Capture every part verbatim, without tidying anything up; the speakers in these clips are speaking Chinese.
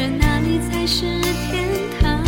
而哪里才是天堂？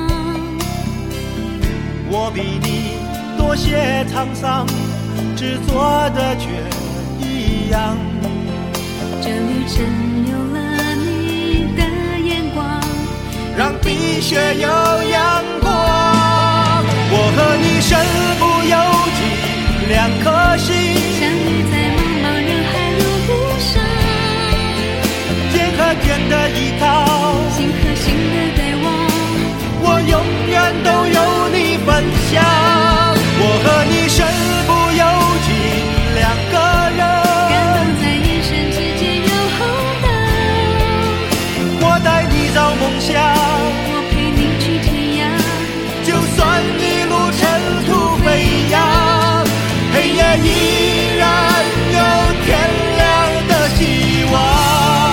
我比你多些沧桑，执着的却一样。 这旅程有了你的眼光， 让冰雪有阳光。我和你身不由己，两颗心相遇在茫茫人海路上， 肩和肩的依靠， 心和心的对望， 我永远都有你分享。我和你身不由己，两个人感动在眼神之间有红灯。 我带你找梦想， 我陪你去天涯， 就算一路尘土飞扬，黑夜依然有天亮的希望。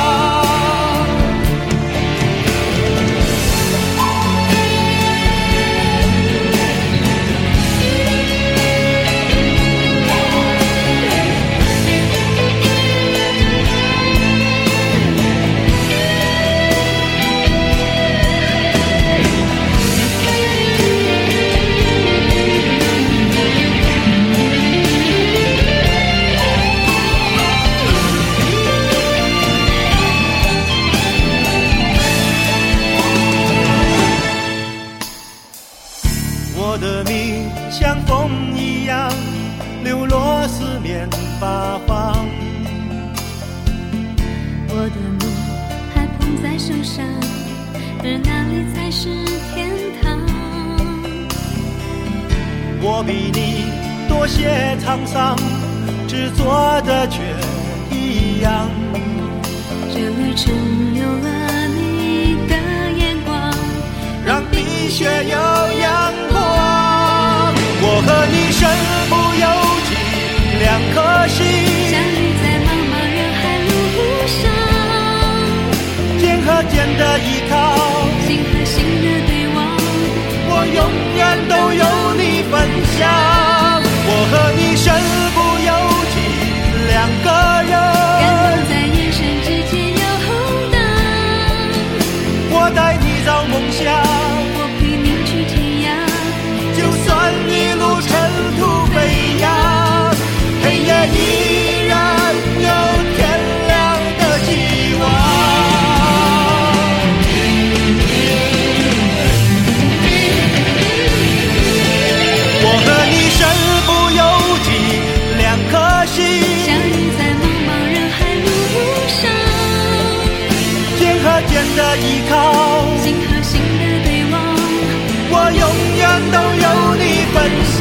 我的命像风一样流落四面八方， 我的梦还捧在手上，而哪里才是天堂？ 我比你多些沧桑，执着的却一样。 这旅程有了你的眼光， 让冰雪有阳光。我和你身不由己，两颗心相遇在茫茫人海路上， 肩和肩的依靠， 心和心的对望， 我永远都有你分享。我和你身不由己，两个人感动在眼神之间有红灯。 我带你找梦想， 我陪你去天涯， 就算一路尘土飞扬，黑夜依然有天亮的希望。我和你身不由己，两颗心相遇在茫茫人海路上， 肩和肩的依靠， 心和心的对望， 我永远都有你分享。